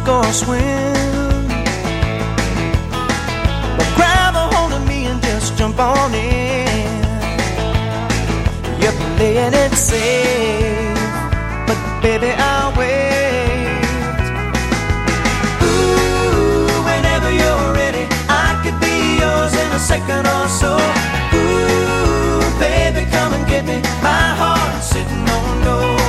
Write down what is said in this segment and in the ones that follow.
or swim. But grab a hold of me and just jump on in. You're playing it safe, but baby, I'll wait. Ooh, whenever you're ready, I could be yours in a second or so. Ooh, baby, come and get me. My heart's sitting on gold.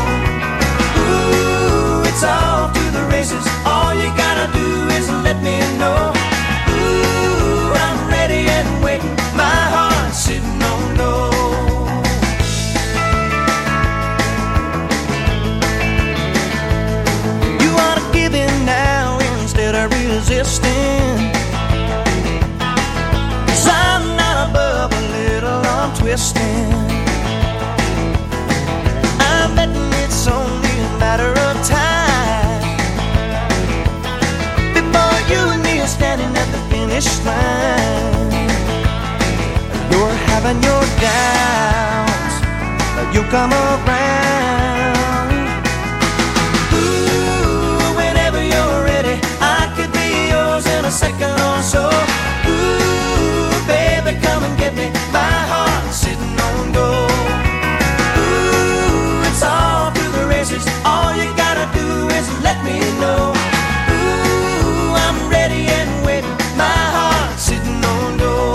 Ooh, it's off to the races. All you gotta do is let me know. Ooh, I'm ready and waiting. My heart's sitting on gold. You ought to give in now instead of resisting. 'Cause I'm not above a little arm twisting. I'm betting it's only a matter of time before you and me are standing at the finish line. You're having your doubts, but you come around. Ooh, whenever you're ready, I could be yours in a second or so. Ooh, baby, come and get me. My heart's sitting on gold. Ooh, it's all to the races. All you gotta do is let me know. Ooh, I'm ready and waiting. My heart's sitting on gold.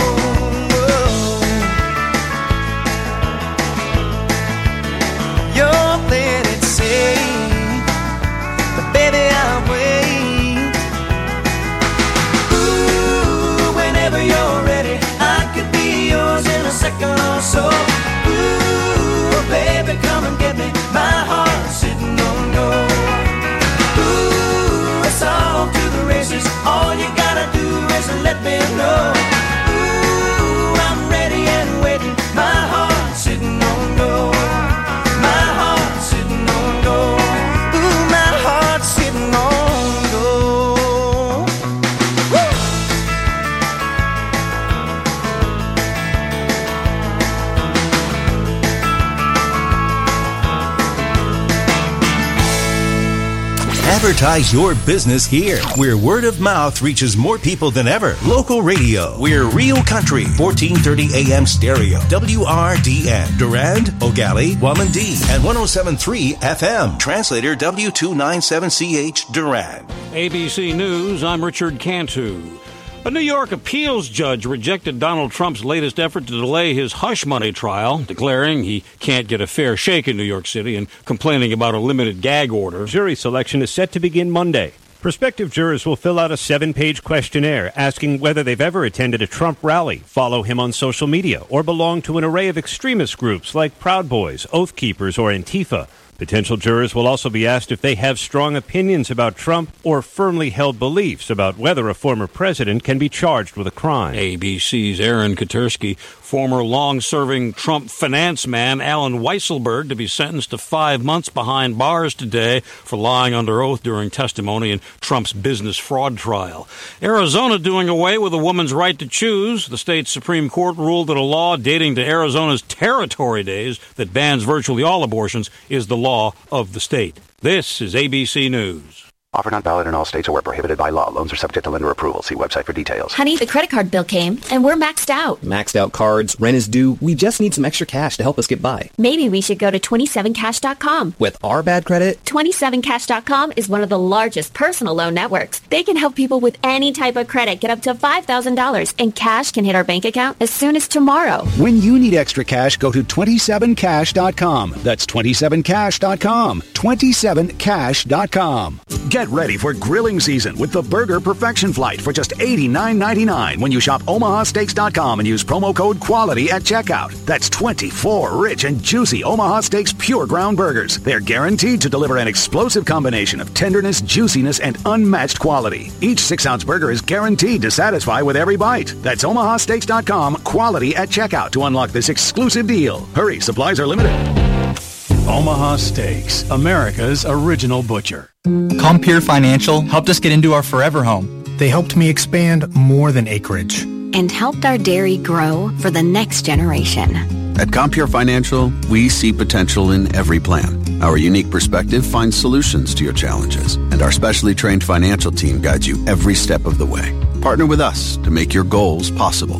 You're playing it safe, but baby, I'll wait. Ooh, whenever you're ready, I could be yours in a second or so. Ooh, baby, come and get me. My heart's sitting on gold. Ooh, it's all to the races. All you gotta do is let me know. Ooh, I'm ready and waiting. My heart's sitting on gold. My heart's sitting on gold. Ooh, my heart's sitting on gold. Woo! Advertise your business here, where word of mouth reaches more people than ever. Local radio. We're Real Country, 1430 AM stereo. WRDN. Durand, Ogali, Wamandee, and 107.3 FM. Translator W297CH Durand. ABC News, I'm Richard Cantu. A New York appeals judge rejected Donald Trump's latest effort to delay his hush money trial, declaring he can't get a fair shake in New York City and complaining about a limited gag order. Jury selection is set to begin Monday. Prospective jurors will fill out a 7-page questionnaire asking whether they've ever attended a Trump rally, follow him on social media, or belong to an array of extremist groups like Proud Boys, Oath Keepers, or Antifa. Potential jurors will also be asked if they have strong opinions about Trump or firmly held beliefs about whether a former president can be charged with a crime. ABC's Aaron Katersky, former long-serving Trump finance man Alan Weisselberg, to be sentenced to 5 months behind bars today for lying under oath during testimony in Trump's business fraud trial. Arizona doing away with a woman's right to choose. The state's Supreme Court ruled that a law dating to Arizona's territory days that bans virtually all abortions is the law of the state. This is ABC News. Offer not valid in all states or where prohibited by law. Loans are subject to lender approval. See website for details. Honey, the credit card bill came, and we're maxed out. Maxed out cards, rent is due. We just need some extra cash to help us get by. Maybe we should go to 27cash.com. With our bad credit? 27cash.com is one of the largest personal loan networks. They can help people with any type of credit get up to $5,000, and cash can hit our bank account as soon as tomorrow. When you need extra cash, go to 27cash.com. That's 27cash.com. 27cash.com. Get ready for grilling season with the Burger Perfection Flight for just $89.99 when you shop omahasteaks.com and use promo code QUALITY at checkout. That's 24 rich and juicy Omaha Steaks pure ground burgers. They're guaranteed to deliver an explosive combination of tenderness, juiciness, and unmatched quality. Each 6-ounce burger is guaranteed to satisfy with every bite. That's omahasteaks.com, QUALITY at checkout to unlock this exclusive deal. Hurry, supplies are limited. Omaha Steaks, America's original butcher. Compeer Financial helped us get into our forever home. They helped me expand more than acreage. And helped our dairy grow for the next generation. At Compeer Financial, we see potential in every plan. Our unique perspective finds solutions to your challenges. and our specially trained financial team guides you every step of the way. Partner with us to make your goals possible.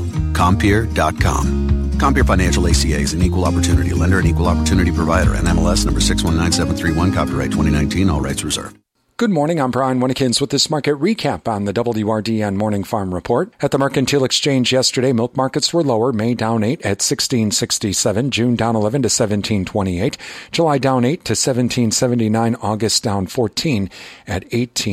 Compeer.com. Compeer Financial ACA is an equal opportunity lender and equal opportunity provider. NMLS number 619731. Copyright 2019. All rights reserved. Good morning, I'm Brian Winnekins with this market recap on the WRDN Morning Farm Report. At the Mercantile Exchange yesterday, milk markets were lower. May down 8 at 16.67, June down 11 to 17.28, July down 8 to 17.79, August down 14 at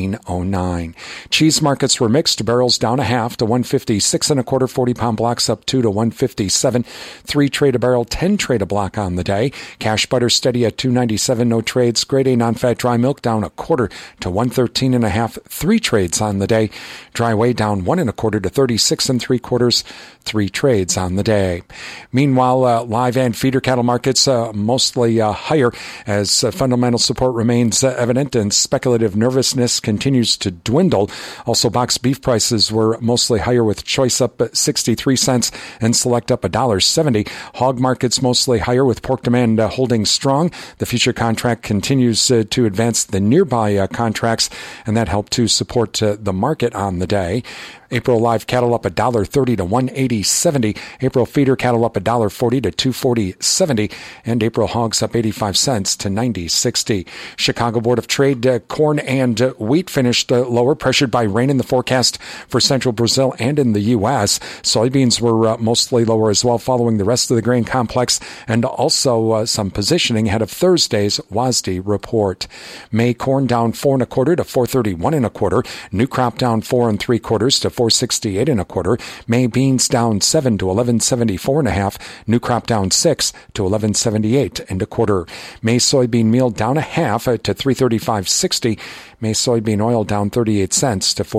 18.09. Cheese markets were mixed. Barrels down a half to 156 and a quarter, 40-pound blocks up 2 to 157, 3 trade a barrel, 10 trade a block on the day. Cash butter steady at 297, no trades. Grade A non-fat dry milk down a quarter to 113 and a half, 3 trades on the day. Dry whey down 1 and a quarter to 36 and 3/4, 3 trades on the day. Meanwhile, live and feeder cattle markets mostly higher as fundamental support remains evident and speculative nervousness continues to dwindle. Also, box beef prices were mostly higher with choice up 63 cents and select up $1.70. Hog markets mostly higher with pork demand holding strong. The future contract continues to advance the nearby contracts, and that helped to support the market on the day. April live cattle up $1.30 to $180.70. April feeder cattle up $1.40 to $240.70, and April hogs up 85 cents to $90.60. Chicago Board of Trade corn and wheat finished lower, pressured by rain in the forecast for central Brazil and in the U.S. Soybeans were mostly lower as well, following the rest of the grain complex, and also some positioning ahead of Thursday's WASDE report. May corn down 4 and a quarter to 431 and a quarter. New crop down 4 3/4 to 468 and a quarter. May beans down 7 to 1174 and a half. New crop down 6 to 1178 and a quarter. May soybean meal down a half to 335.60. May soybean oil down 38 cents to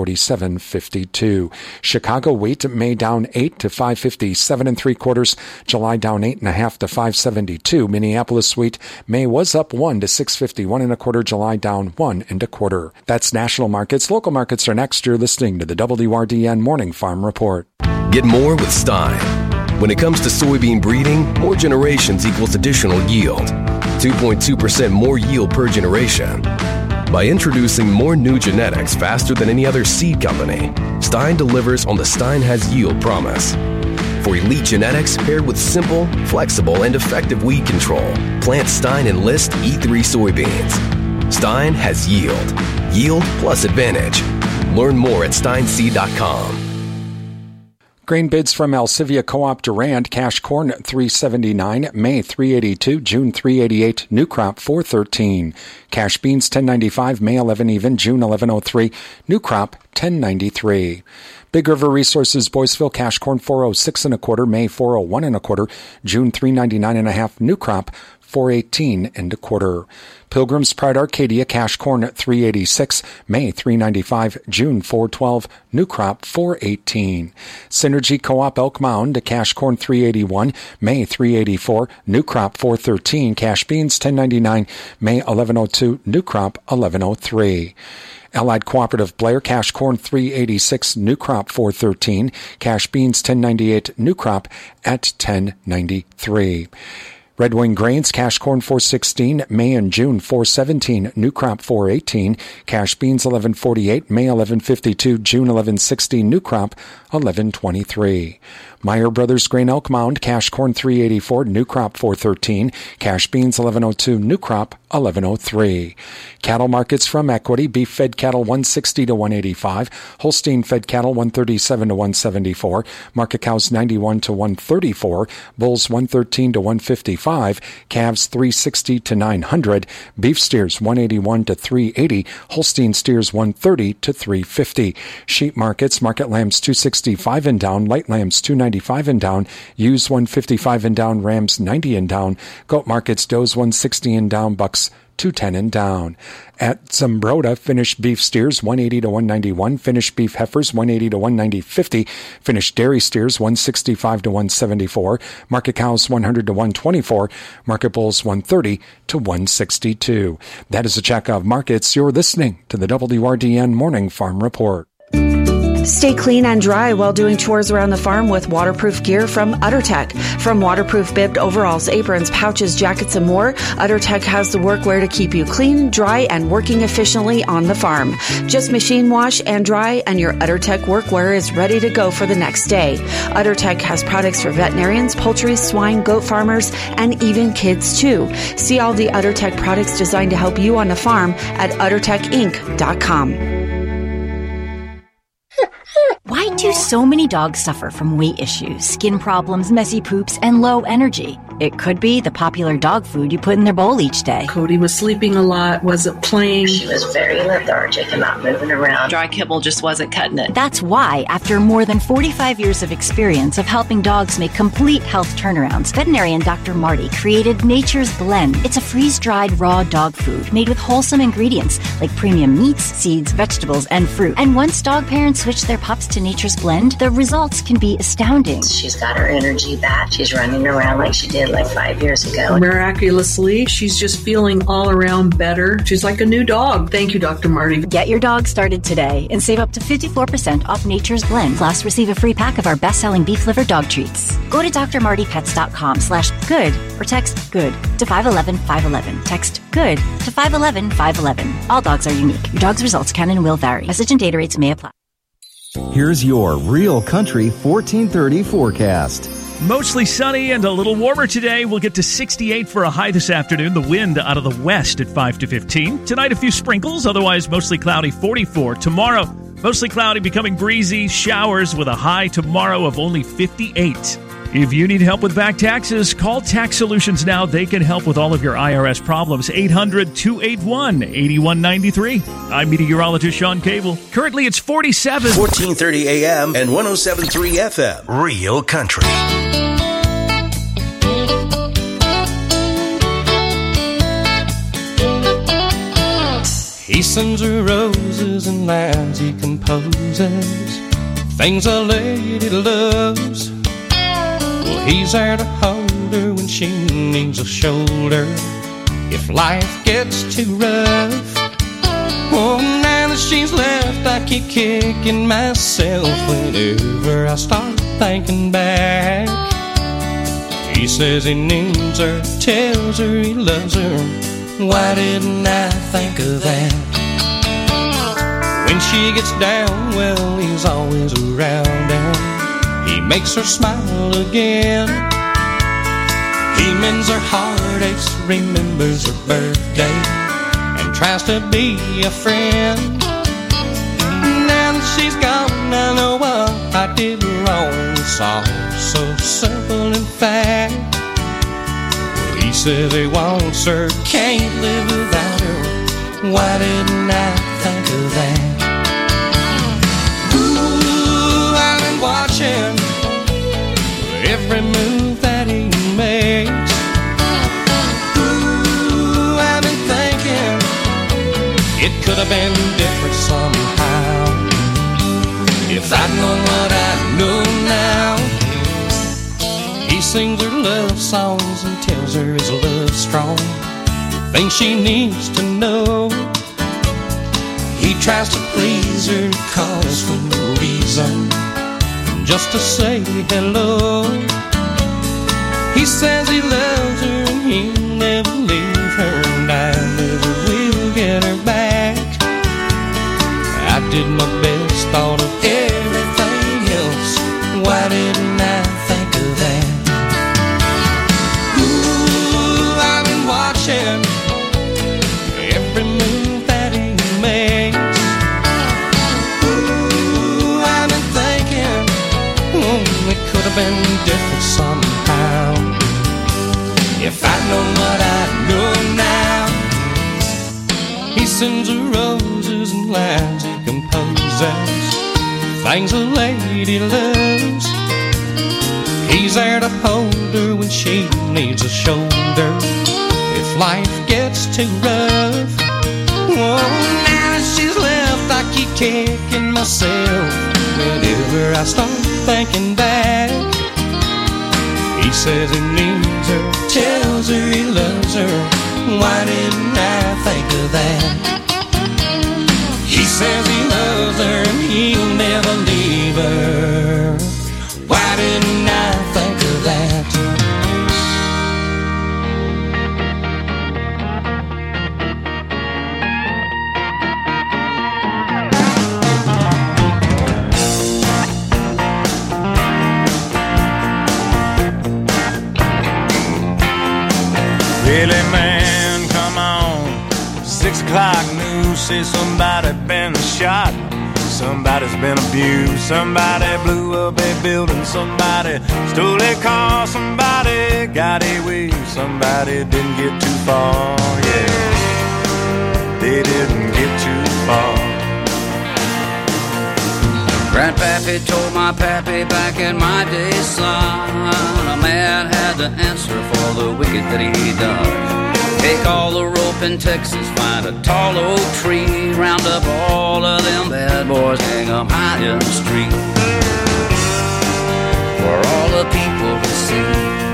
47.52. Chicago wheat May down 8 to 557 3/4. July down 8 and a half to 572. Minneapolis wheat May was up 1 to 651 and a quarter. July down 1 and a quarter. That's national markets. Local markets are next. You're listening to the WRDN Morning Farm Report. Get more with Stein. When it comes to soybean breeding, more generations equals additional yield. 2.2% more yield per generation. By introducing more new genetics faster than any other seed company, Stein delivers on the Stein has yield promise. For elite genetics paired with simple, flexible, and effective weed control, plant Stein Enlist E3 soybeans. Stein has yield. Yield plus advantage. Learn more at steinseed.com. Grain bids from Alcivia Co-op Durand. Cash corn $3.79, May $3.82, June $3.88, new crop $4.13. Cash beans $10.95, May 11 even, June $11.03, new crop $10.93. Big River Resources Boyceville cash corn $4.06 and a quarter, May $4.01 and a quarter, June $3.99 and a half, new crop $4.18 and a quarter. Pilgrim's Pride Arcadia cash corn at $3.86, May $3.95, June $4.12, new crop $4.18. Synergy Co-op Elk Mound cash corn $3.81, May $3.84, new crop $4.13. Cash beans $10.99, May $11.02, new crop $11.03. Allied Cooperative Blair cash corn $3.86, new crop $4.13. Cash beans $10.98, new crop at $10.93. Red Wing Grains cash corn $4.16, May and June $4.17, new crop $4.18. Cash beans $11.48, May $11.52, June $11.60, new crop $11.23. Meyer Brothers Grain Elk Mound cash corn $3.84, new crop $4.13. Cash beans $11.02, new crop $11.03. Cattle markets from Equity: beef fed cattle $160 to $185, Holstein fed cattle $137 to $174, market cows $91 to $134, bulls $113 to $155, calves $360 to $900, beef steers $181 to $380, Holstein steers $130 to $350. Sheep markets: market lambs $265 and down, light lambs $295 and down, ewes $155 and down, rams $90 and down. Goat markets: does $160 and down, bucks $210 and down. At Zumbrota, finished beef steers $180 to $191, finished beef heifers $180 to $190.50, finished dairy steers $165 to $174, market cows $100 to $124, market bulls $130 to $162. That is a check of markets. You're listening to the WRDN Morning Farm Report. Stay clean and dry while doing chores around the farm with waterproof gear from UtterTech. From waterproof bibbed overalls, aprons, pouches, jackets, and more, UtterTech has the workwear to keep you clean, dry, and working efficiently on the farm. Just machine wash and dry, and your UtterTech workwear is ready to go for the next day. UtterTech has products for veterinarians, poultry, swine, goat farmers, and even kids too. See all the UtterTech products designed to help you on the farm at UtterTechInc.com. Why do so many dogs suffer from weight issues, skin problems, messy poops, and low energy? It could be the popular dog food you put in their bowl each day. Cody was sleeping a lot, wasn't playing. She was very lethargic and not moving around. Dry kibble just wasn't cutting it. That's why, after more than 45 years of experience of helping dogs make complete health turnarounds, veterinarian Dr. Marty created Nature's Blend. It's a freeze-dried raw dog food made with wholesome ingredients like premium meats, seeds, vegetables, and fruit. And once dog parents switch their pups to Nature's Blend, the results can be astounding. She's got her energy back. She's running around like she did like 5 years ago. Miraculously, she's just feeling all around better. She's like a new dog. Thank you, Dr. Marty. Get your dog started today and save up to 54% off Nature's Blend. Plus, receive a free pack of our best-selling beef liver dog treats. Go to drmartypets.com/good or text GOOD to 511-511. Text GOOD to 511-511. All dogs are unique. Your dog's results can and will vary. Message and data rates may apply. Here's your Real Country 1430 forecast. Mostly sunny and a little warmer today. We'll get to 68 for a high this afternoon. The wind out of the west at 5 to 15. Tonight, a few sprinkles. Otherwise, mostly cloudy, 44. Tomorrow, mostly cloudy, becoming breezy. Showers with a high tomorrow of only 58. If you need help with back taxes, call Tax Solutions now. They can help with all of your IRS problems. 800-281-8193. I'm meteorologist Sean Cable. Currently, it's 47. 1430 AM and 107.3 FM. Real Country. He sends her roses and lines he composes, things a lady loves. Well, he's there to hold her when she needs a shoulder, if life gets too rough. Oh, now that she's left, I keep kicking myself whenever I start thinking back. He says he needs her, tells her he loves her. Why didn't I think of that? When she gets down, well, he's always around and he makes her smile again. He mends her heartaches, remembers her birthday, and tries to be a friend. Now that she's gone, I know what I did wrong. It's all so simple in fact. He says he wants her, can't live without her. Why didn't I think of that? Ooh, I've been watching every move that he makes. Ooh, I've been thinking it could have been different somehow. If I'd known what I know now. He sings her love songs and tells her his love's strong, things she needs to know. He tries to please her, calls for no reason, just to say hello. He says he loves her and he'll never leave her, and I never will get her back. I did my best, thought of everything else. Why didn't I think of that? Every move that he makes. Ooh, I've been thinking, it could have been different somehow. If I'd known what I know now. He sends her roses and lines he composes, things a lady loves. He's there to hold her when she needs a shoulder, if life gets too rough. Oh, now that she's left, I keep kicking myself whenever I start thinking back. He says he needs her, tells her he loves her. Why didn't I think of that? He says he loves her and he'll never leave Billy man, come on. 6 o'clock news says somebody been shot. Somebody's been abused. Somebody blew up a building. Somebody stole a car. Somebody got away. Somebody didn't get too far. Yeah, they didn't get too far. Grandpappy told my pappy back in my day, son, a man had to answer for the wicked that he done. Take all the rope in Texas, find a tall oak tree, round up all of them bad boys, hang them high in the street, for all the people to see.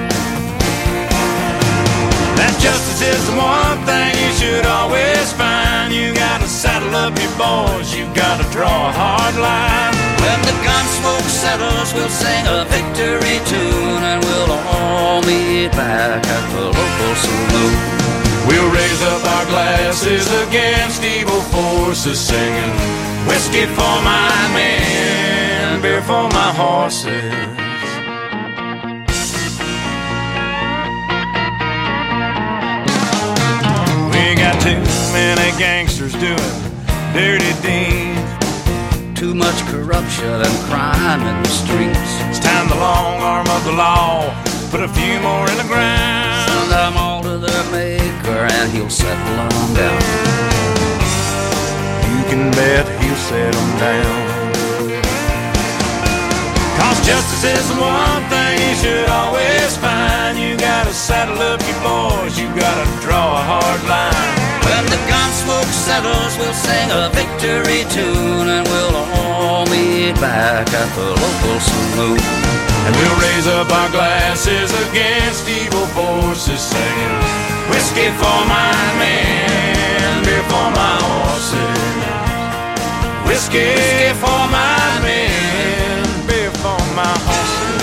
That justice is the one thing you should always find. You gotta saddle up your boys, you gotta draw a hard line. When the gun smoke settles, we'll sing a victory tune, and we'll all meet back at the local saloon. We'll raise up our glasses against evil forces, singing whiskey for my men, beer for my horses. We got too many gangsters doing dirty deeds, too much corruption and crime in the streets. It's time the long arm of the law put a few more in the ground. Send them all to their maker and he'll settle them down. You can bet he'll settle them down. Cause justice is the one thing you should always find. You gotta saddle up your boys, you gotta draw a hard line. When the gun smoke settles, we'll sing a victory tune, and we'll all meet back at the local saloon. And we'll raise up our glasses against evil forces, singing whiskey for my men, beer for my horses. Whiskey for my men, beer for my horses.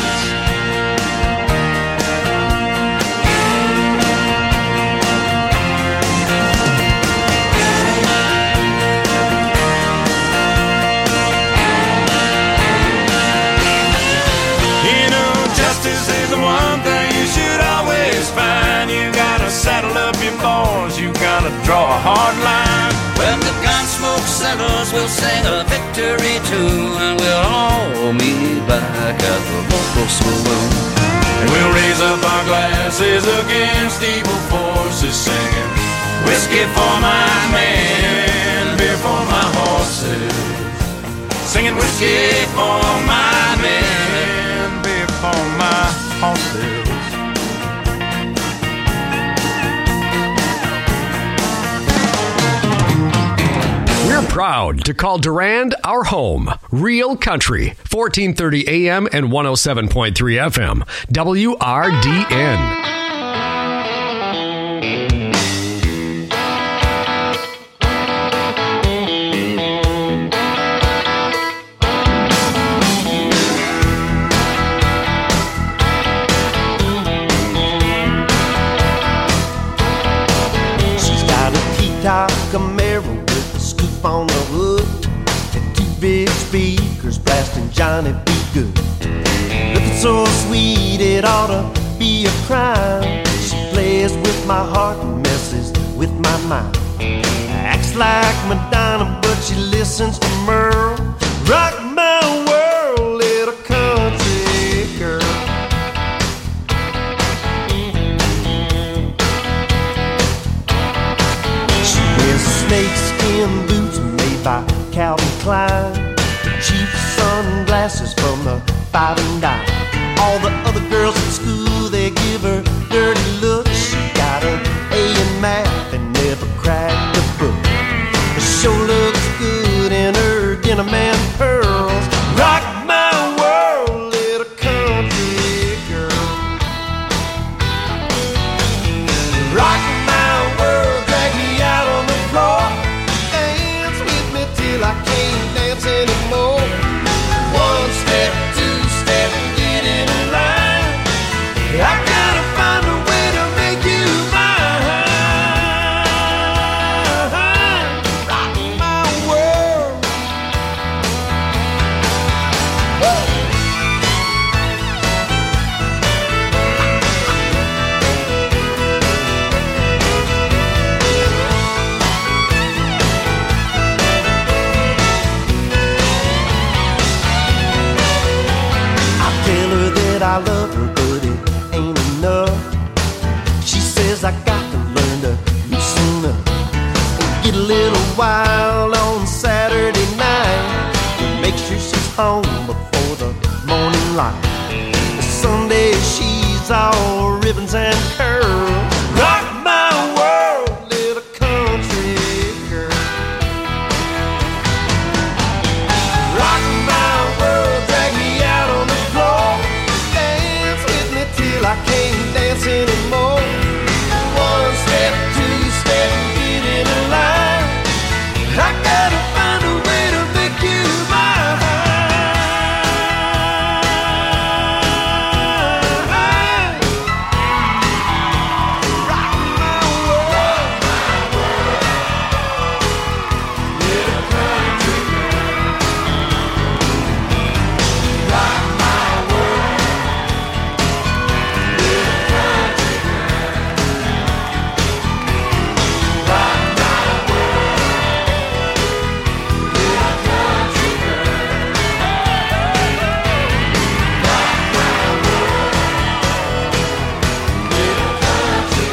Justice is the one thing you should always find. You gotta saddle up your boys, you gotta draw a hard line. When the gun smoke settles, we'll sing a victory tune, and we'll all meet back at the local saloon. And we'll raise up our glasses against evil forces, singing whiskey for my men, beer for my horses. Singing whiskey for my men, beer for my horses. We're proud to call Durand our home. Real Country, 1430 AM and 107.3 FM, WRDN. Camaro with a scoop on the hood and 2 big speakers blasting Johnny B. Good. Looking so sweet it ought to be a crime. She plays with my heart and messes with my mind. Acts like Madonna but she listens to Merle. Rock my world, little country girl. Snakeskin boots made by Calvin Klein, cheap sunglasses from the 5 and dime. All the other girls at school, they give her dirty looks. She got her A in math and never cracked a book. She sure looks good in her denim and pearls. Rock my world, little country girl. Rock my world, drag me out on the floor. Dance with me till I can't dance anymore. 1 step, 2 step, get in line. I gotta find a way to make you mine. home before the morning light. Sunday she's all ribbons and curls. Rock my world, little country girl. Rock my world, drag me out on the floor. Dance with me till I can't dance anymore. One step, two step, get in a line. I gotta find a way to make you mine. Rock my world, little country girl. Rock my world, little country girl. Rock my world, little country girl. Rock my world, little country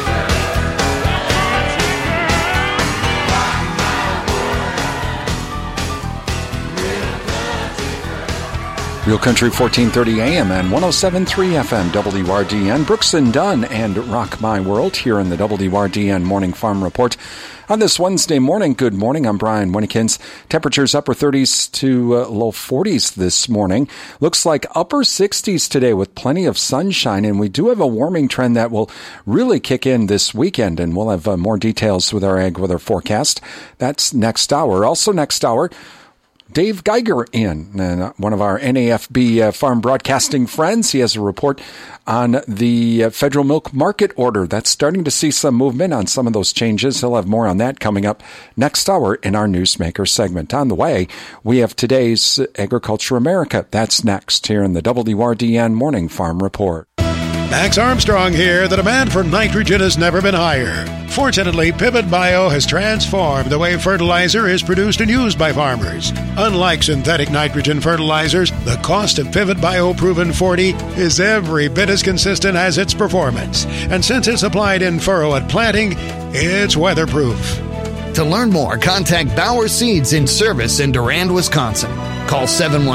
Real Country 1430 AM and 107.3 FM WRDN. Brooks and Dunn and Rock My World here in the WRDN Morning Farm Report. On this Wednesday morning, good morning, I'm Brian Winnekins. Temperatures upper 30s to low 40s this morning. Looks like upper 60s today with plenty of sunshine, and we do have a warming trend that will really kick in this weekend, and we'll have more details with our ag weather forecast. That's next hour. Also next hour, Dave Geiger in, one of our NAFB farm broadcasting friends. He has a report on the federal milk market order. That's starting to see some movement on some of those changes. He'll have more on that coming up next hour in our Newsmaker segment. On the way, we have today's Agriculture America. That's next here in the WRDN Morning Farm Report. Max Armstrong here. The demand for nitrogen has never been higher. Fortunately, Pivot Bio has transformed the way fertilizer is produced and used by farmers. Unlike synthetic nitrogen fertilizers, the cost of Pivot Bio Proven 40 is every bit as consistent as its performance. And since it's applied in furrow at planting, it's weatherproof. To learn more, contact Bauer Seeds in service in Durand, Wisconsin. Call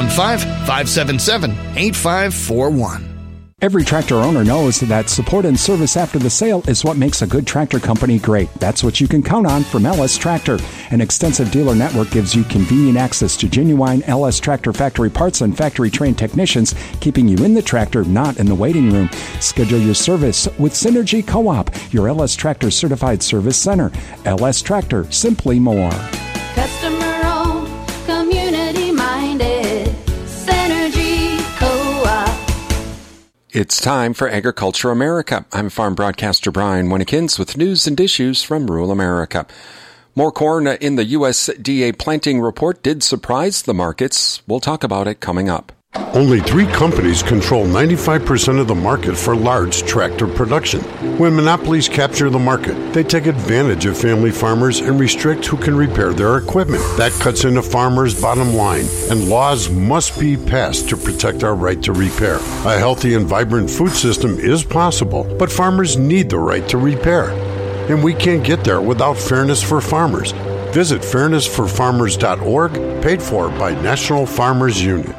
715-577-8541. Every tractor owner knows that support and service after the sale is what makes a good tractor company great. That's what you can count on from LS Tractor. An extensive dealer network gives you convenient access to genuine LS Tractor factory parts and factory-trained technicians, keeping you in the tractor, not in the waiting room. Schedule your service with Synergy Co-op, your LS Tractor certified service center. LS Tractor, simply more. Customer-owned, community-minded, Synergy Co-op. It's time for Agriculture America. I'm farm broadcaster Brian Winnekins with news and issues from rural America. More corn in the USDA planting report did surprise the markets. We'll talk about it coming up. Only 3 companies control 95% of the market for large tractor production. When monopolies capture the market, they take advantage of family farmers and restrict who can repair their equipment. That cuts into farmers' bottom line, and laws must be passed to protect our right to repair. A healthy and vibrant food system is possible, but farmers need the right to repair. And we can't get there without fairness for farmers. Visit fairnessforfarmers.org, paid for by National Farmers Union.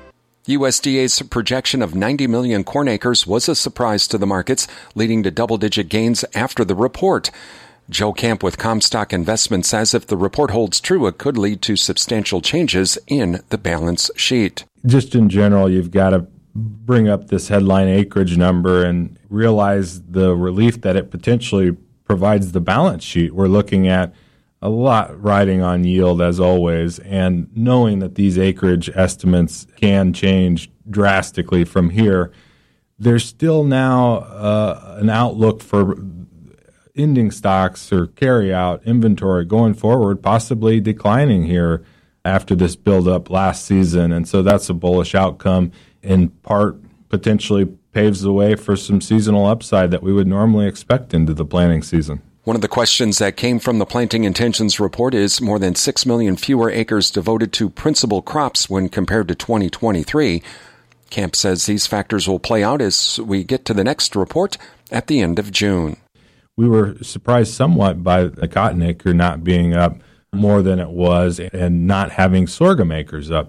USDA's projection of 90 million corn acres was a surprise to the markets, leading to double-digit gains after the report. Joe Camp with Comstock Investment says if the report holds true, it could lead to substantial changes in the balance sheet. Just in general, you've got to bring up this headline acreage number and realize the relief that it potentially provides the balance sheet. We're looking at a lot riding on yield, as always, and knowing that these acreage estimates can change drastically from here, there's still now an outlook for ending stocks or carry-out inventory going forward, possibly declining here after this build-up last season. And so that's a bullish outcome, in part potentially paves the way for some seasonal upside that we would normally expect into the planting season. One of the questions that came from the Planting Intentions report is more than 6 million fewer acres devoted to principal crops when compared to 2023. Camp says these factors will play out as we get to the next report at the end of June. We were surprised somewhat by the cotton acre not being up more than it was and not having sorghum acres up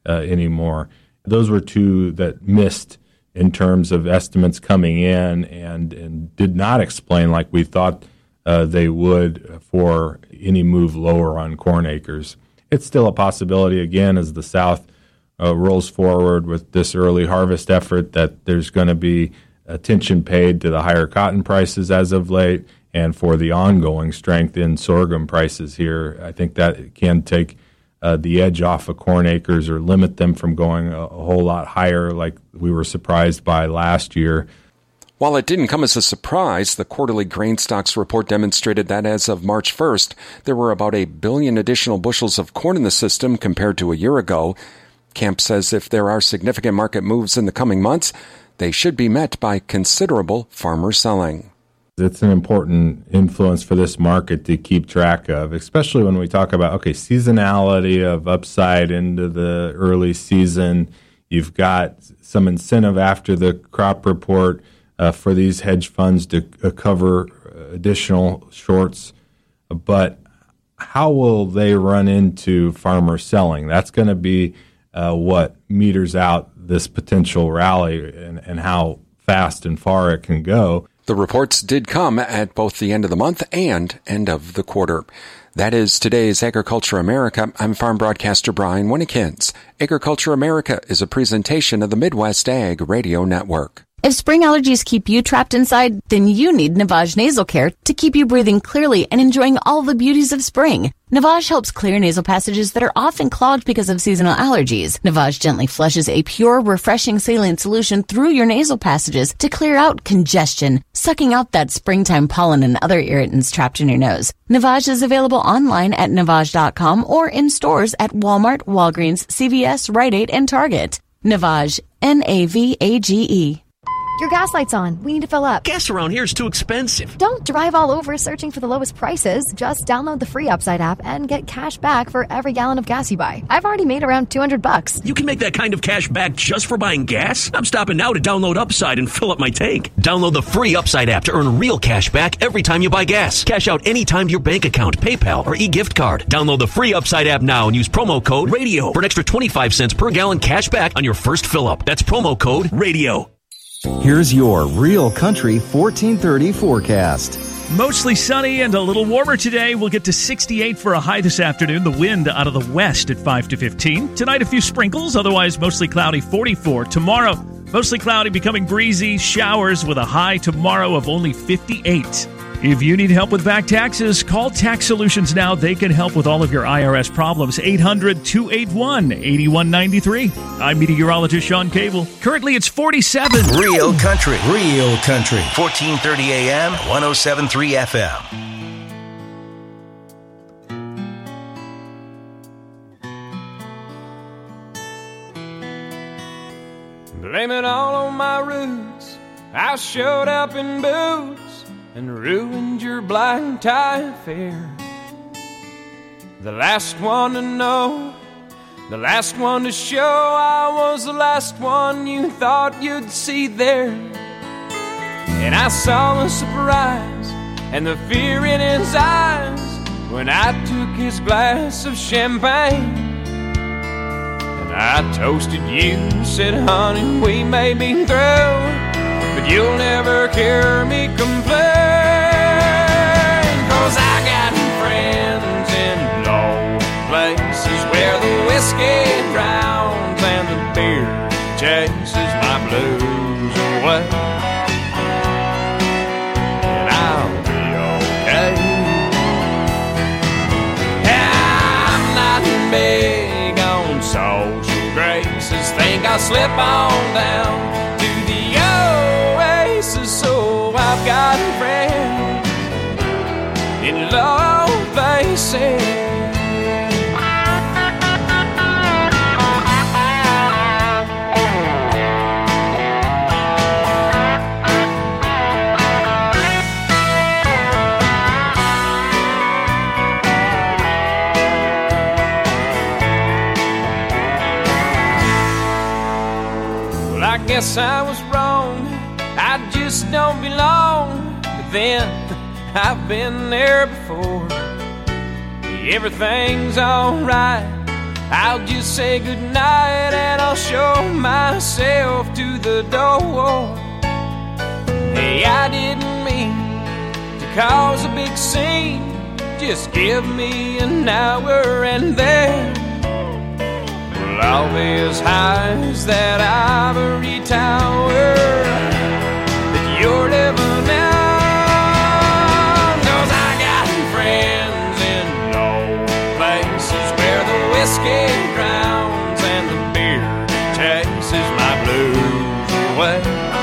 anymore. Those were two that missed in terms of estimates coming in and did not explain like we thought they would for any move lower on corn acres. It's still a possibility, again, as the South rolls forward with this early harvest effort, that there's going to be attention paid to the higher cotton prices as of late and for the ongoing strength in sorghum prices here. I think that can take the edge off of corn acres or limit them from going a whole lot higher like we were surprised by last year. While it didn't come as a surprise, the quarterly grain stocks report demonstrated that as of March 1st, there were about 1 billion additional bushels of corn in the system compared to a year ago. Camp says if there are significant market moves in the coming months, they should be met by considerable farmer selling. It's an important influence for this market to keep track of, especially when we talk about, seasonality of upside into the early season. You've got some incentive after the crop report for these hedge funds to cover additional shorts. But how will they run into farmer selling? That's going to be what meters out this potential rally and how fast and far it can go. The reports did come at both the end of the month and end of the quarter. That is today's Agriculture America. I'm farm broadcaster Brian Winnikins. Agriculture America is a presentation of the Midwest Ag Radio Network. If spring allergies keep you trapped inside, then you need Navage Nasal Care to keep you breathing clearly and enjoying all the beauties of spring. Navage helps clear nasal passages that are often clogged because of seasonal allergies. Navage gently flushes a pure, refreshing saline solution through your nasal passages to clear out congestion, sucking out that springtime pollen and other irritants trapped in your nose. Navage is available online at Navage.com or in stores at Walmart, Walgreens, CVS, Rite Aid, and Target. Navage, Navage. Your gas light's on. We need to fill up. Gas around here is too expensive. Don't drive all over searching for the lowest prices. Just download the free Upside app and get cash back for every gallon of gas you buy. I've already made around $200. You can make that kind of cash back just for buying gas? I'm stopping now to download Upside and fill up my tank. Download the free Upside app to earn real cash back every time you buy gas. Cash out anytime to your bank account, PayPal, or e-gift card. Download the free Upside app now and use promo code RADIO for an extra 25 cents per gallon cash back on your first fill up. That's promo code RADIO. Here's your Real Country 1430 forecast. Mostly sunny and a little warmer today. We'll get to 68 for a high this afternoon. The wind out of the west at 5 to 15. Tonight, a few sprinkles, otherwise mostly cloudy, 44. Tomorrow, mostly cloudy, becoming breezy, showers with a high tomorrow of only 58. If you need help with back taxes, call Tax Solutions now. They can help with all of your IRS problems. 800-281-8193. I'm meteorologist Sean Cable. Currently, it's 47. Real Country. 1430 AM, 107.3 FM. Blame it all on my roots. I showed up in boots and ruined your black tie affair. The last one to know, the last one to show, I was the last one you thought you'd see there. And I saw the surprise and the fear in his eyes when I took his glass of champagne. And I toasted you, said, honey, we may be through, but you'll never hear me complain. 'Cause I got friends in low places where the whiskey drowns and the beer chases my blues away. And I'll be okay. I'm not big on social graces. Think I'll slip on down to the oasis, so I've got friends in low places. Well, I guess I was wrong. I just don't belong. But then I've been there before. Everything's alright. I'll just say goodnight and I'll show myself to the door. Hey, I didn't mean to cause a big scene. Just give me an hour and then we'll all be as high as that ivory tower that you're living in. 'Cause I got friends in low places where the whiskey drowns and the beer chases my blues away.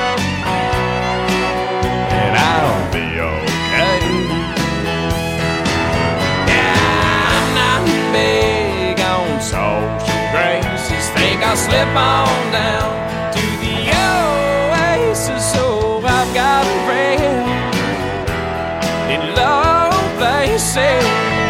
And I'll be okay. Yeah, I'm not big on social graces. Think I'll slip on down to the oasis. So I've got friends in low places.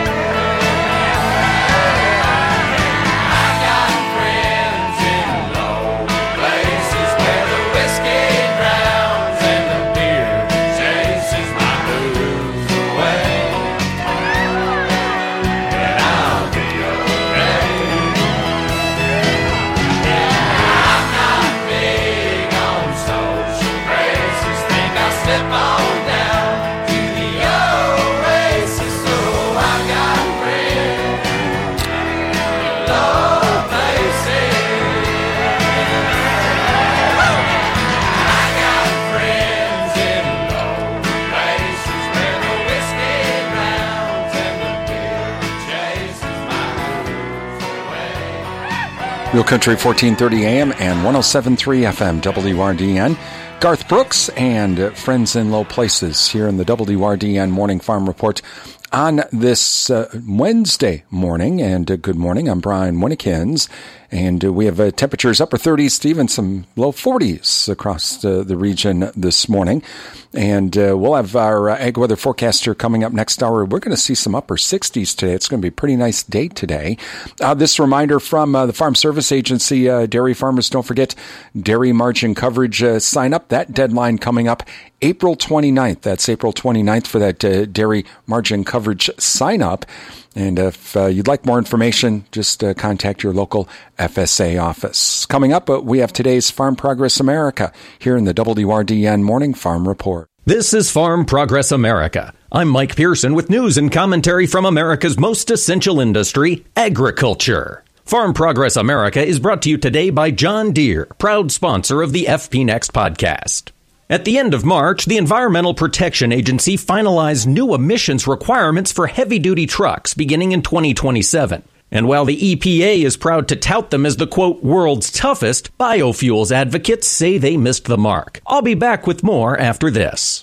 Real Country 1430 AM and 107.3 FM WRDN. Garth Brooks and Friends in Low Places here in the WRDN Morning Farm Report on this Wednesday morning. And good morning, I'm Brian Winnikins. And we have temperatures upper 30s, even some low 40s across the region this morning. And we'll have our ag weather forecaster coming up next hour. We're going to see some upper 60s today. It's going to be a pretty nice day today. This reminder from the Farm Service Agency, dairy farmers, don't forget dairy margin coverage. Sign up. That deadline coming up April 29th. That's April 29th for that dairy margin coverage sign up. And if you'd like more information, just contact your local FSA office. Coming up, we have today's Farm Progress America here in the WRDN Morning Farm Report. This is Farm Progress America. I'm Mike Pearson with news and commentary from America's most essential industry, agriculture. Farm Progress America is brought to you today by John Deere, proud sponsor of the FP Next podcast. At the end of March, the Environmental Protection Agency finalized new emissions requirements for heavy-duty trucks beginning in 2027. And while the EPA is proud to tout them as the, quote, world's toughest, biofuels advocates say they missed the mark. I'll be back with more after this.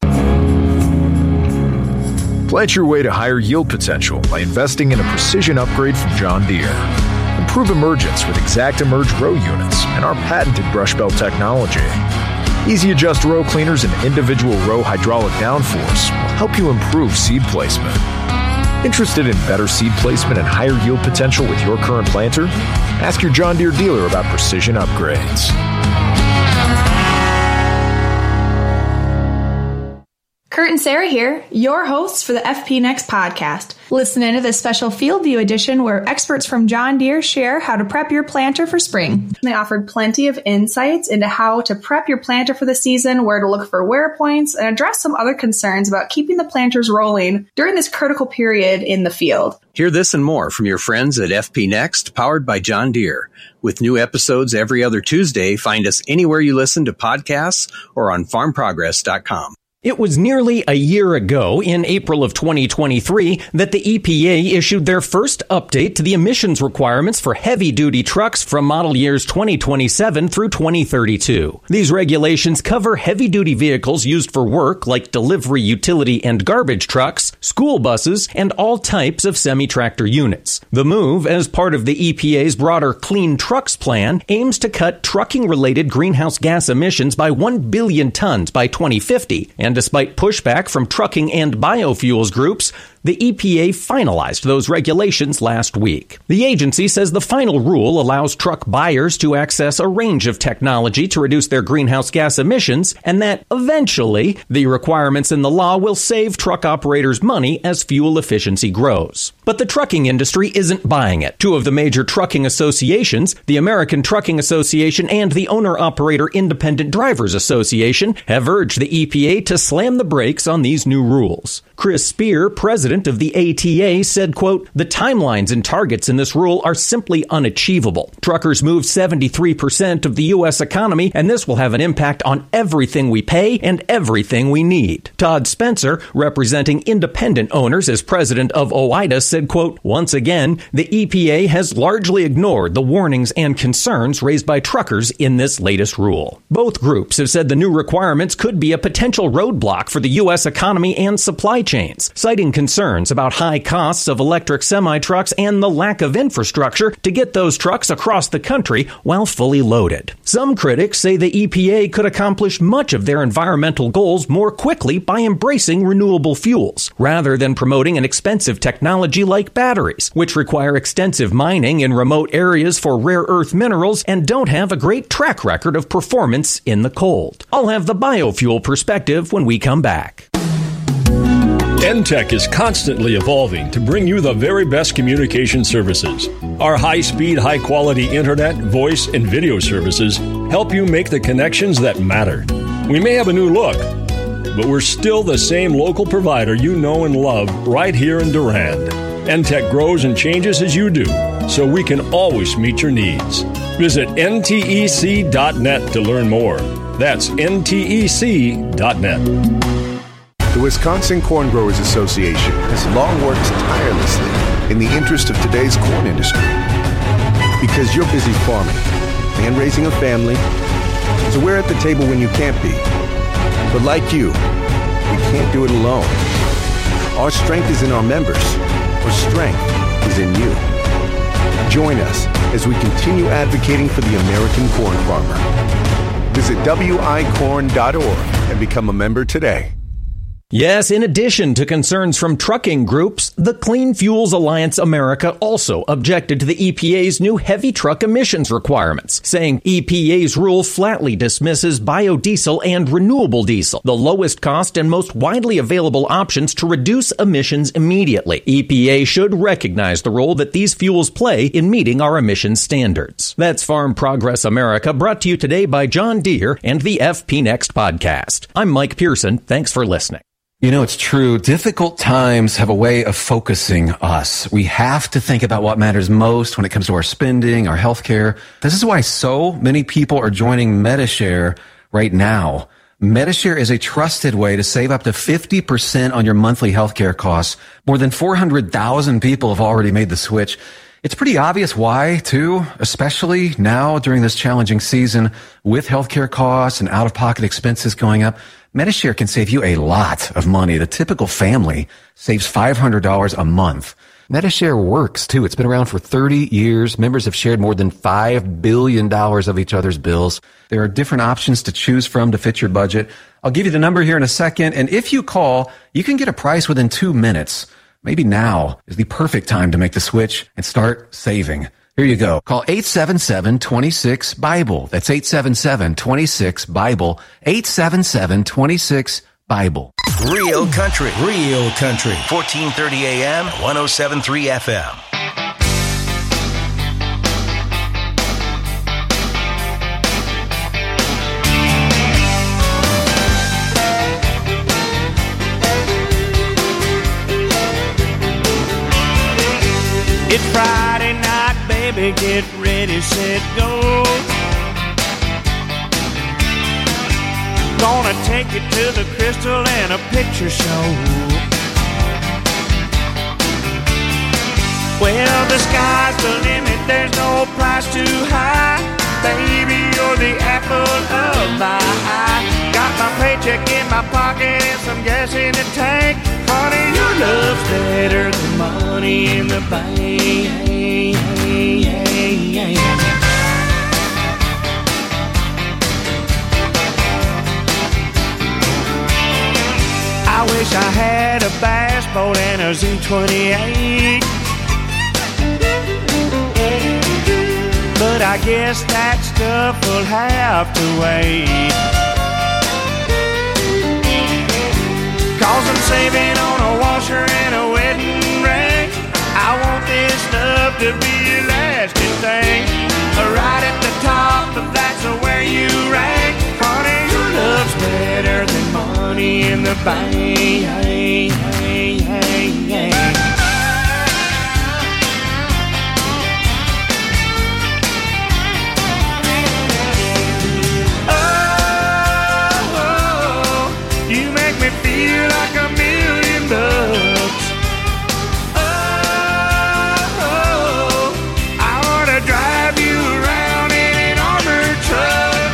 Plant your way to higher yield potential by investing in a precision upgrade from John Deere. Improve emergence with ExactEmerge row units and our patented brush belt technology. Easy Adjust row cleaners and individual row hydraulic downforce will help you improve seed placement. Interested in better seed placement and higher yield potential with your current planter? Ask your John Deere dealer about precision upgrades. Kurt and Sarah here, your hosts for the FP Next podcast. Listen into this special Field View edition where experts from John Deere share how to prep your planter for spring. They offered plenty of insights into how to prep your planter for the season, where to look for wear points, and address some other concerns about keeping the planters rolling during this critical period in the field. Hear this and more from your friends at FP Next, powered by John Deere. With new episodes every other Tuesday, find us anywhere you listen to podcasts or on farmprogress.com. It was nearly a year ago, in April of 2023, that the EPA issued their first update to the emissions requirements for heavy-duty trucks from model years 2027 through 2032. These regulations cover heavy-duty vehicles used for work like delivery, utility, and garbage trucks, school buses, and all types of semi-tractor units. The move, as part of the EPA's broader Clean Trucks plan, aims to cut trucking-related greenhouse gas emissions by 1 billion tons by 2050, and despite pushback from trucking and biofuels groups, The EPA finalized those regulations last week. The agency says the final rule allows truck buyers to access a range of technology to reduce their greenhouse gas emissions, and that eventually the requirements in the law will save truck operators money as fuel efficiency grows. But the trucking industry isn't buying it. Two of the major trucking associations, the American Trucking Association and the Owner-Operator Independent Drivers Association, have urged the EPA to slam the brakes on these new rules. Chris Spear, president of the ATA, said, quote, "The timelines and targets in this rule are simply unachievable. Truckers move 73% of the U.S. economy, and this will have an impact on everything we pay and everything we need." Todd Spencer, representing independent owners as president of OOIDA, said, quote, "Once again, the EPA has largely ignored the warnings and concerns raised by truckers in this latest rule." Both groups have said the new requirements could be a potential roadblock for the U.S. economy and supply chains, citing concerns about high costs of electric semi-trucks and the lack of infrastructure to get those trucks across the country while fully loaded. Some critics say the EPA could accomplish much of their environmental goals more quickly by embracing renewable fuels, rather than promoting an expensive technology like batteries, which require extensive mining in remote areas for rare earth minerals and don't have a great track record of performance in the cold. I'll have the biofuel perspective when we come back. NTech is constantly evolving to bring you the very best communication services. Our high-speed, high-quality internet, voice, and video services help you make the connections that matter. We may have a new look, but we're still the same local provider you know and love right here in Durand. NTech grows and changes as you do, so we can always meet your needs. Visit ntec.net to learn more. That's ntec.net. The Wisconsin Corn Growers Association has long worked tirelessly in the interest of today's corn industry. Because you're busy farming and raising a family, so we're at the table when you can't be. But like you, we can't do it alone. Our strength is in our members. Our strength is in you. Join us as we continue advocating for the American corn farmer. Visit wicorn.org and become a member today. Yes, in addition to concerns from trucking groups, the Clean Fuels Alliance America also objected to the EPA's new heavy truck emissions requirements, saying EPA's rule flatly dismisses biodiesel and renewable diesel, the lowest cost and most widely available options to reduce emissions immediately. EPA should recognize the role that these fuels play in meeting our emissions standards. That's Farm Progress America, brought to you today by John Deere and the FP Next podcast. I'm Mike Pearson. Thanks for listening. You know, it's true. Difficult times have a way of focusing us. We have to think about what matters most when it comes to our spending, our healthcare. This is why so many people are joining Medi-Share right now. Medi-Share is a trusted way to save up to 50% on your monthly healthcare costs. More than 400,000 people have already made the switch. It's pretty obvious why, too, especially now during this challenging season with healthcare costs and out-of-pocket expenses going up. Medi-Share can save you a lot of money. The typical family saves $500 a month. Medi-Share works, too. It's been around for 30 years. Members have shared more than $5 billion of each other's bills. There are different options to choose from to fit your budget. I'll give you the number here in a second, and if you call, you can get a price within 2 minutes. Maybe now is the perfect time to make the switch and start saving. Here you go. Call 877-26-BIBLE. That's 877-26-BIBLE. 877-26-BIBLE. Real country. Real country. 1430 AM, 107.3 FM. It's Friday night, baby, get ready, set, go. Gonna take you to the Crystal and a picture show. Well, the sky's the limit, there's no price too high. Baby, you're the apple of my eye. Got my paycheck in my pocket and some gas in the tank. Honey, your love's better than money in the bank. I wish I had a bass dashboard and a Z28. But I guess that stuff will have to wait. 'Cause I'm saving on a washer and a wedding ring. I want this stuff to be a lasting thing. Right at the top, that's where you rank. Honey, your love's better than money in the bank. Oh, you make me feel like $1 million. Drive you around in an armored truck.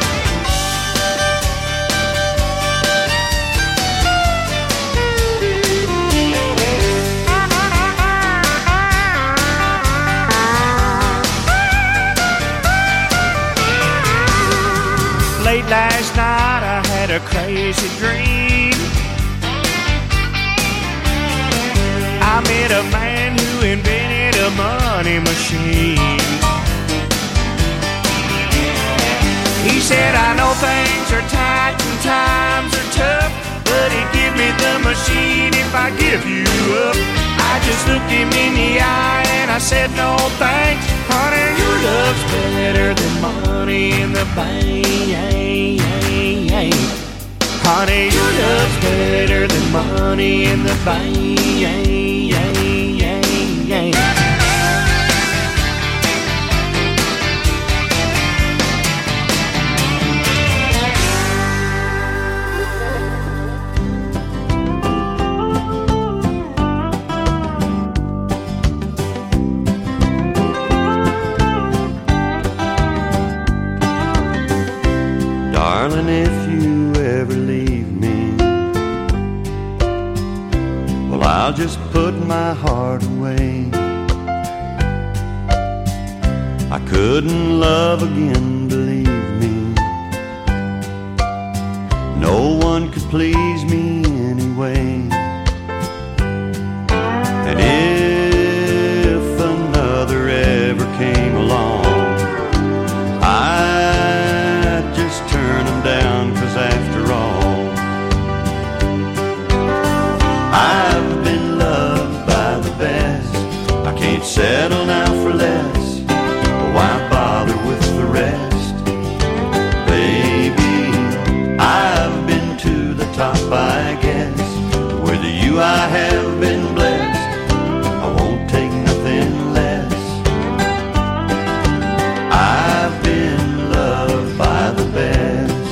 Late last night I had a crazy dream. I met a man who invented a money machine. He said, I know things are tight and times are tough, but he'd give me the machine if I give you up. I just looked him in the eye and I said, no thanks. Honey, your love's better than money in the bank. Honey, your love's better than money in the bank. Darling, if you ever leave me, well, I'll just put my heart away. I couldn't love again, believe me. No one could please me anyway. And if another ever came along, I'd just turn them down, 'cause after all, I've been loved by the best. I can't settle now for less. Why bother with the rest? Baby, I've been to the top, I guess. With you I have been blessed. I won't take nothing less. I've been loved by the best.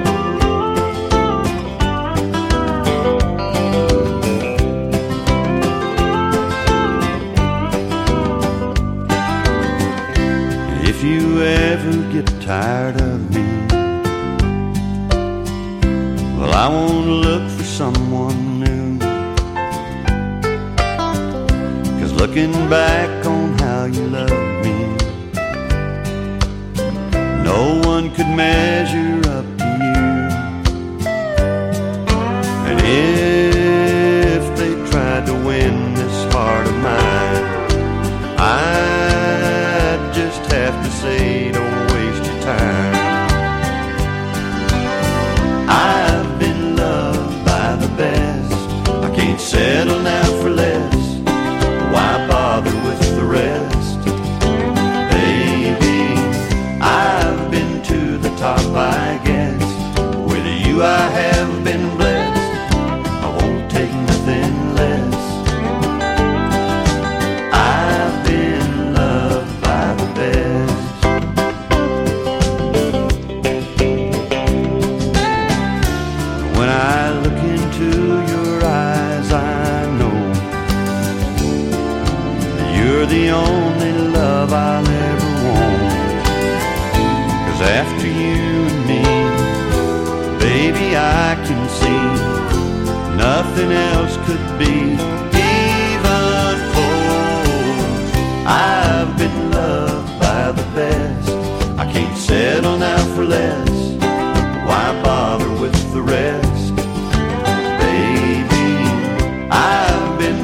If you ever get tired of me, well, I won't look for someone new. 'Cause looking back on how you loved me, no one could measure up to you. And if they tried to win this heart of mine, I'd just have to say, don't waste your time. I've been loved by the best. I can't settle now for less. Why bother with the rest? Baby, I've been to the top, I guess. With you I have been blessed. I won't take nothing less. I've been loved by the best. When I look into your eyes, I know that you're the only love I'll ever want. 'Cause after you and me, baby, I can see nothing else could be even close. I've been loved by the best. I can't settle now for less. Why bother with the rest? Baby, I've been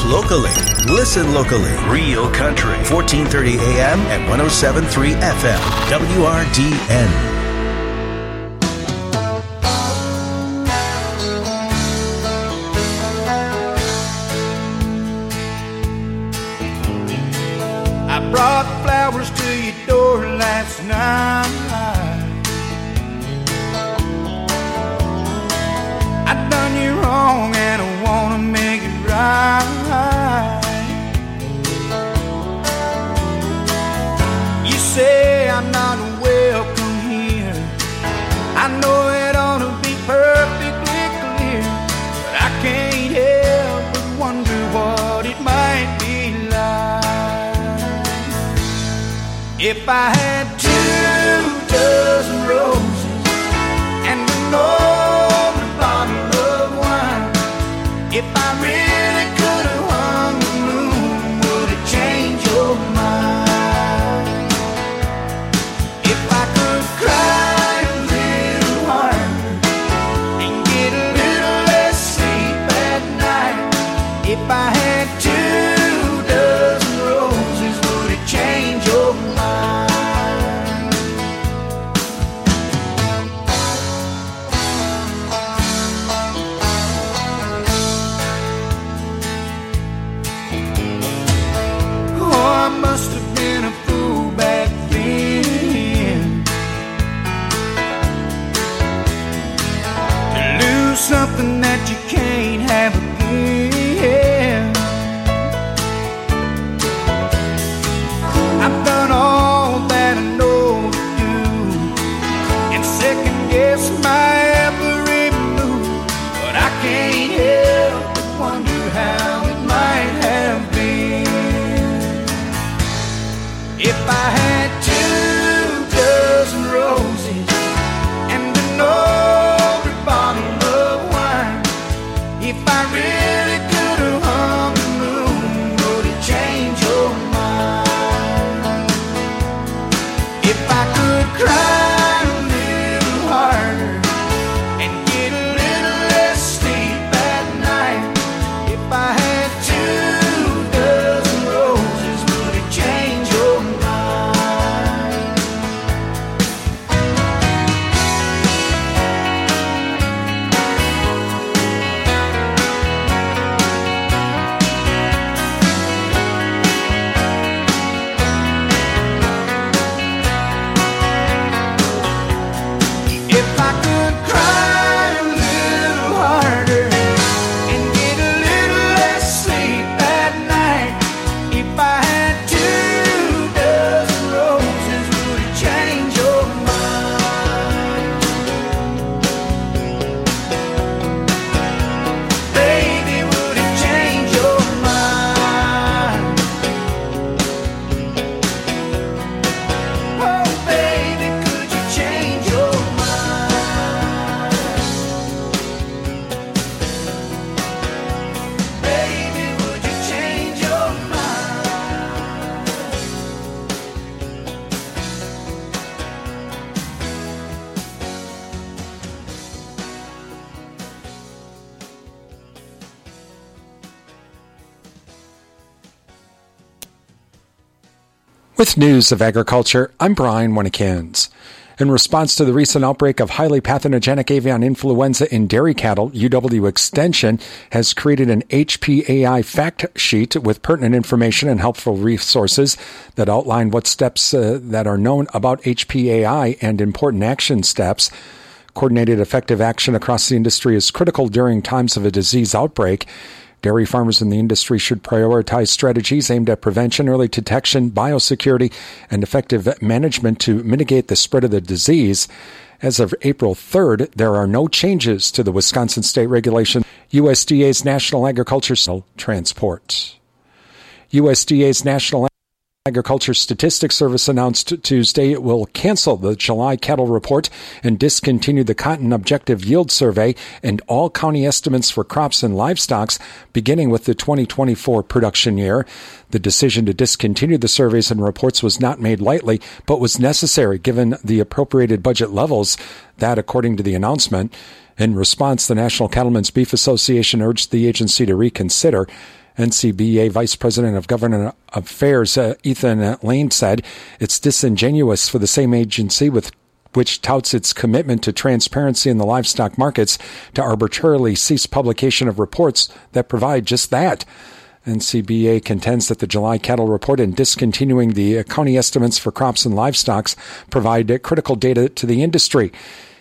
locally. Listen locally. Real Country. 1430 AM and 107.3 FM. WRDN. I brought flowers to your door last night. I done you wrong and I wanna make it right. You say I'm not welcome here. I know it ought to be perfectly clear, but I can't help but wonder what it might be like if I had 2 dozen roses and an old bottle of wine. If I really could have hung the moon, would it change your mind? If I could cry a little harder and get a little less sleep at night. If I had 2 dozen roses, would it change your mind? Must have been a fool back then to lose something that you can't have again. I've done all that I know to do and second guess my every move, but I can't help but wonder how it might have been if I had 2 dozen roses and an old bottle of wine. If I really could have hung the moon, would it change your mind? If I could cry a little harder and get a little less sleep at night. If I had 2 dozen roses, would it change your mind? If I could cry a little harder and get a little less sleep at night. If I had 2 dozen roses, would it change your mind? Baby, would it change your mind? Oh, baby, could you change your mind? Baby, would you change your mind? With news of agriculture, I'm Brian Winnikins. In response to the recent outbreak of highly pathogenic avian influenza in dairy cattle, UW Extension has created an HPAI fact sheet with pertinent information and helpful resources that outline what steps that are known about HPAI and important action steps. Coordinated effective action across the industry is critical during times of a disease outbreak. Dairy farmers in the industry should prioritize strategies aimed at prevention, early detection, biosecurity, and effective management to mitigate the spread of the disease. As of April 3rd, there are no changes to the Wisconsin state regulation. USDA's National Agriculture Transport. USDA's National Agriculture Statistics Service announced Tuesday it will cancel the July cattle report and discontinue the Cotton Objective Yield Survey and all county estimates for crops and livestock beginning with the 2024 production year. The decision to discontinue the surveys and reports was not made lightly, but was necessary given the appropriated budget levels. That, according to the announcement. In response, the National Cattlemen's Beef Association urged the agency to reconsider. NCBA Vice President of Government Affairs Ethan Lane said it's disingenuous for the same agency which touts its commitment to transparency in the livestock markets to arbitrarily cease publication of reports that provide just that. NCBA contends that the July cattle report and discontinuing the county estimates for crops and livestock provide critical data to the industry.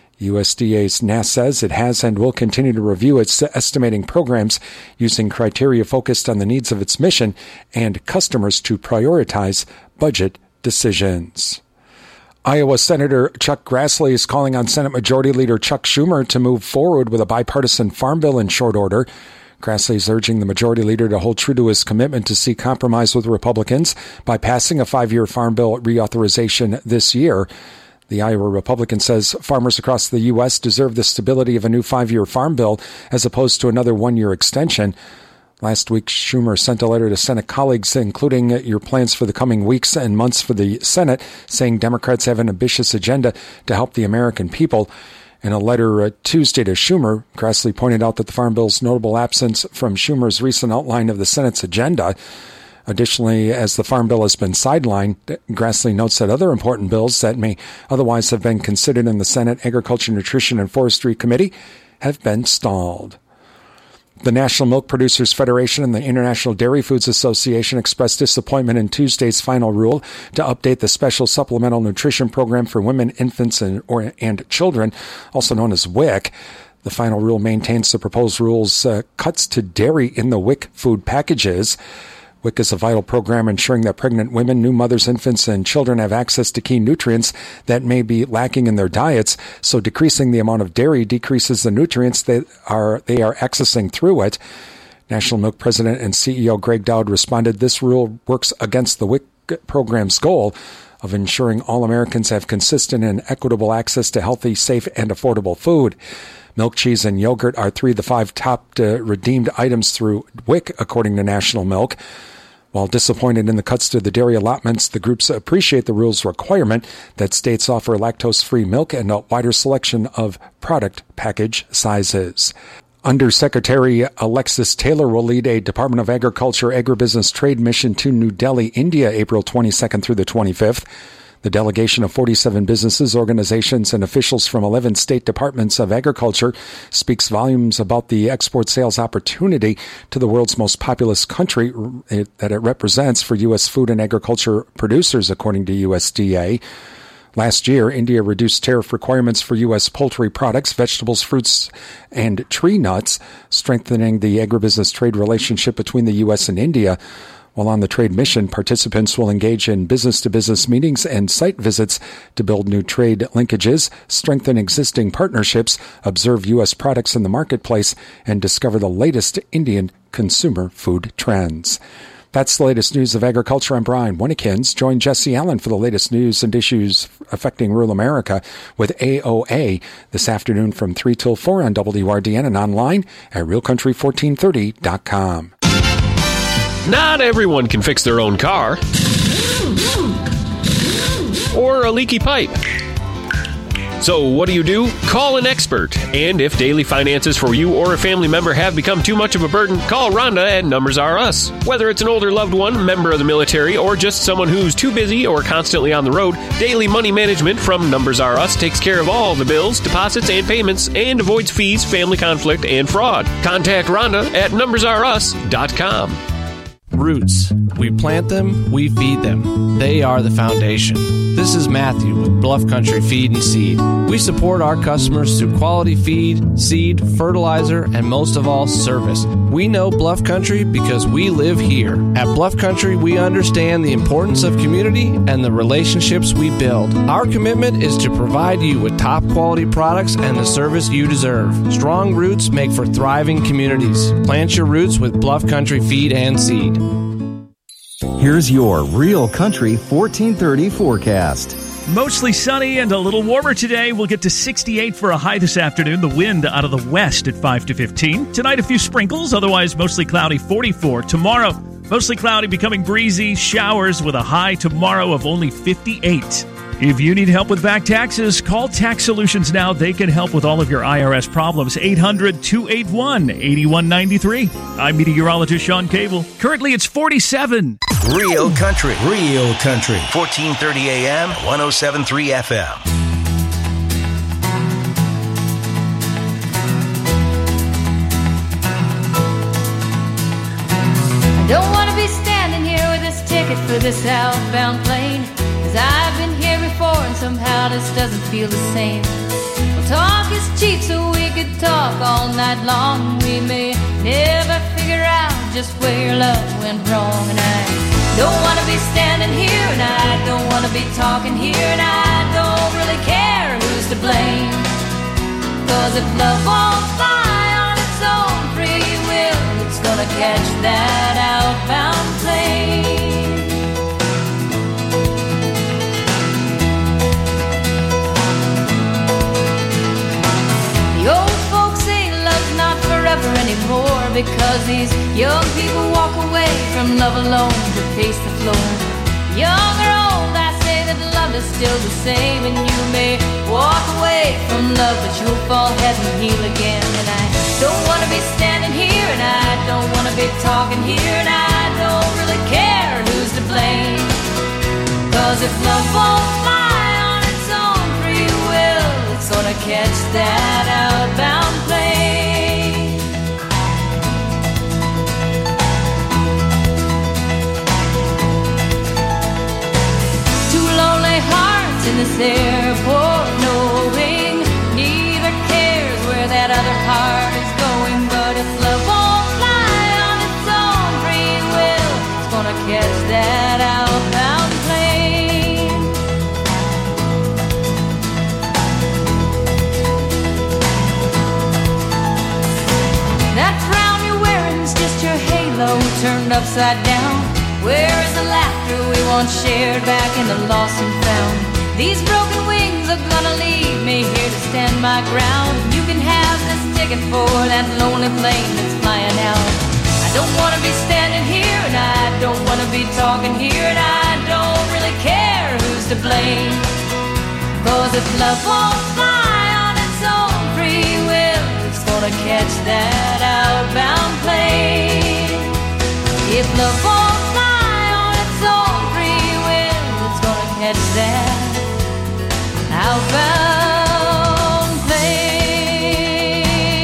USDA's NASS says it has and will continue to review its estimating programs using criteria focused on the needs of its mission and customers to prioritize budget decisions. Iowa Senator Chuck Grassley is calling on Senate Majority Leader Chuck Schumer to move forward with a bipartisan farm bill in short order. Grassley is urging the Majority Leader to hold true to his commitment to seek compromise with Republicans by passing a 5-year farm bill reauthorization this year. The Iowa Republican says farmers across the U.S. deserve the stability of a new 5-year farm bill as opposed to another 1-year extension. Last week, Schumer sent a letter to Senate colleagues, including your plans for the coming weeks and months for the Senate, saying Democrats have an ambitious agenda to help the American people. In a letter Tuesday to Schumer, Grassley pointed out that the Farm Bill's notable absence from Schumer's recent outline of the Senate's agenda. Additionally, as the Farm Bill has been sidelined, Grassley notes that other important bills that may otherwise have been considered in the Senate Agriculture, Nutrition, and Forestry Committee have been stalled. The National Milk Producers Federation and the International Dairy Foods Association expressed disappointment in Tuesday's final rule to update the Special Supplemental Nutrition Program for Women, Infants, and Children, also known as WIC. The final rule maintains the proposed rule's cuts to dairy in the WIC food packages. WIC is a vital program ensuring that pregnant women, new mothers, infants, and children have access to key nutrients that may be lacking in their diets, so decreasing the amount of dairy decreases the nutrients they are accessing through it. National Milk President and CEO Greg Dowd responded, "This rule works against the WIC program's goal of ensuring all Americans have consistent and equitable access to healthy, safe, and affordable food." Milk, cheese, and yogurt are 3 of the 5 top redeemed items through WIC, according to National Milk. While disappointed in the cuts to the dairy allotments, the groups appreciate the rule's requirement that states offer lactose-free milk and a wider selection of product package sizes. Undersecretary Alexis Taylor will lead a Department of Agriculture agribusiness trade mission to New Delhi, India, April 22nd through the 25th. The delegation of 47 businesses, organizations, and officials from 11 state departments of agriculture speaks volumes about the export sales opportunity to the world's most populous country that it represents for U.S. food and agriculture producers, according to USDA. Last year, India reduced tariff requirements for U.S. poultry products, vegetables, fruits, and tree nuts, strengthening the agribusiness trade relationship between the U.S. and India. While on the trade mission, participants will engage in business-to-business meetings and site visits to build new trade linkages, strengthen existing partnerships, observe U.S. products in the marketplace, and discover the latest Indian consumer food trends. That's the latest news of agriculture. I'm Brian Winnekins. Join Jesse Allen for the latest news and issues affecting rural America with AOA this afternoon from 3 till 4 on WRDN and online at realcountry1430.com. Not everyone can fix their own car or a leaky pipe. So what do? Call an expert. And if daily finances for you or a family member have become too much of a burden, call Rhonda at Numbers R Us. Whether it's an older loved one, member of the military, or just someone who's too busy or constantly on the road, Daily Money Management from Numbers R Us takes care of all the bills, deposits, and payments and avoids fees, family conflict, and fraud. Contact Rhonda at numbersrus.com. Roots. We plant them, we feed them. They are the foundation. This is Matthew with Bluff Country Feed and Seed. We support our customers through quality feed, seed, fertilizer, and most of all, service. We know Bluff Country because we live here. At Bluff Country, we understand the importance of community and the relationships we build. Our commitment is to provide you with top quality products and the service you deserve. Strong roots make for thriving communities. Plant your roots with Bluff Country Feed and Seed. Here's your Real Country 1430 forecast. Mostly sunny and a little warmer today. We'll get to 68 for a high this afternoon. The wind out of the west at 5 to 15. Tonight, a few sprinkles. Otherwise, mostly cloudy, 44. Tomorrow, mostly cloudy, becoming breezy. Showers with a high tomorrow of only 58. If you need help with back taxes, call Tax Solutions now. They can help with all of your IRS problems. 800-281-8193. I'm meteorologist Sean Cable. Currently, it's 47. Real country. 1430 AM, 107.3 FM. Don't want to be standing here with this ticket for this outbound plane, 'cause I've been here before and somehow this doesn't feel the same. Well, talk is cheap, so we could talk all night long. We may never figure out just where love went wrong. And I don't want to be standing here, and I don't want to be talking here, and I don't really care who's to blame. 'Cause if love won't fly on its own free will, it's gonna catch that outbound plane. The old folks say love's not forever anymore, because these young people walk away from love alone to face the floor. Young or old, I say that love is still the same, and you may walk away from love, but you'll fall head and heel again. And I don't want to be standing here, and I don't want to be talking here, and I don't really care who's to blame. 'Cause if love won't fly on its own free will, it's gonna catch that outbound plane. Two lonely hearts in this airport, knowing neither cares where that other heart is going. But if love won't fly on its own free will, it's gonna catch that outbound plane. That crown you're wearing's just your halo turned upside down. Where is the laughter we once shared back in the lost and found? These broken wings are gonna leave me here to stand my ground. You can have this ticket for that lonely plane that's flying out. I don't want to be standing here, and I don't want to be talking here, and I don't really care who's to blame. 'Cause if love won't fly on its own free will, it's gonna catch that outbound plane. If love won't fly on its own free will, it's gonna catch that outbound plane.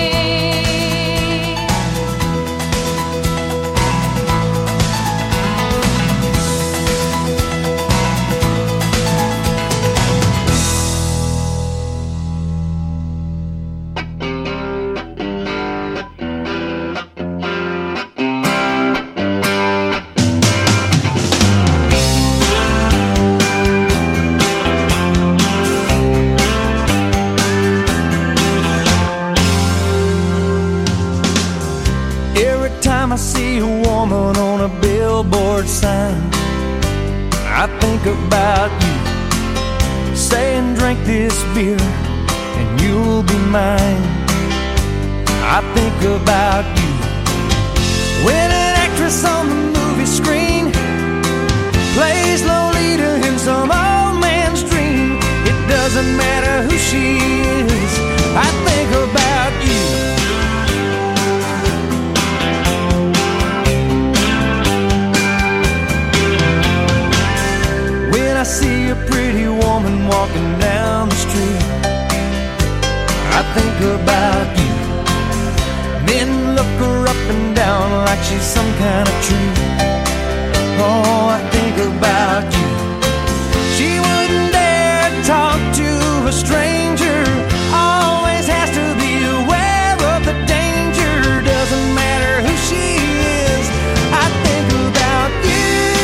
I see a woman on a billboard sign, I think about you, saying drink this beer and you'll be mine. I think about you when an actress on the movie screen plays Lolita in some old man's dream. It doesn't matter who she is, I think about you. I see a pretty woman walking down the street, I think about you. Men look her up and down like she's some kind of treat. Oh, I think about you. She wouldn't dare talk to a stranger, always has to be aware of the danger. Doesn't matter who she is, I think about you.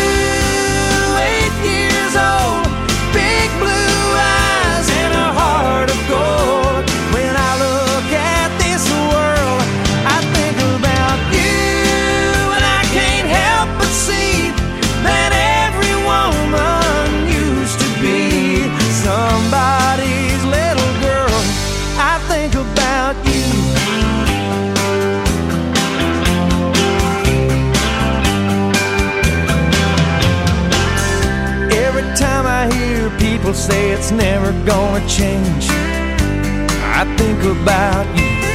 8 years old, big blue eyes and a heart of gold. When I look at this world, I think about you, and I can't help but see that every woman used to be somebody's little girl. I think about you. Every time I I hear people say it's never gonna change, I think about you